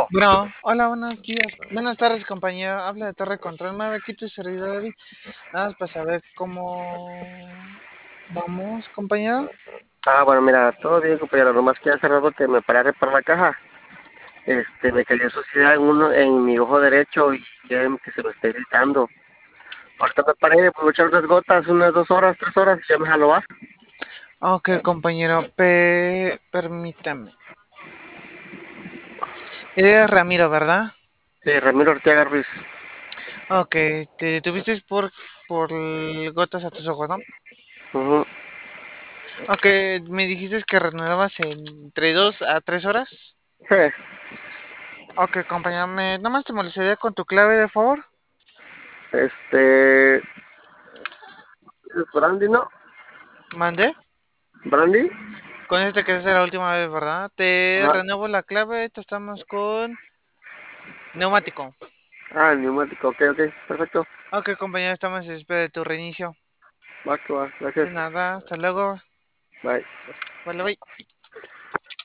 Bueno, hola, buenos días. Buenas tardes, compañero. Habla de Torre Control. Me aquí tu servidor David. Nada más para saber cómo vamos, compañero. Bueno, mira, todo bien, compañero. Nomás que hace rato que me paré a reparar la caja. Me cayó suciedad en mi ojo derecho y quieren que se me esté gritando. Ahorita me paré, me voy a echar unas gotas, unas 2 horas, 3 horas, y ya me jalo va. Ok, compañero. Permítame. Eres Ramiro, ¿verdad? Sí, Ramiro Ortega Ruiz. Ok, te tuviste por gotas a tus ojos, ¿no? Ujú. Ok, me dijiste que renuevabas entre 2 a 3 horas. Sí, Ok, compañero. Nomás te molestaría con tu clave, de favor. este... ¿Es Brandy, no? Mande. ¿Brandy? Con este que es la última vez, ¿verdad? Te Ajá. renuevo la clave. Te estamos con neumático. El neumático, ok, ok, perfecto. Ok, compañero, estamos en espera de tu reinicio. Va, que va, De gracias. nada, hasta luego. Bye. Vale, bye.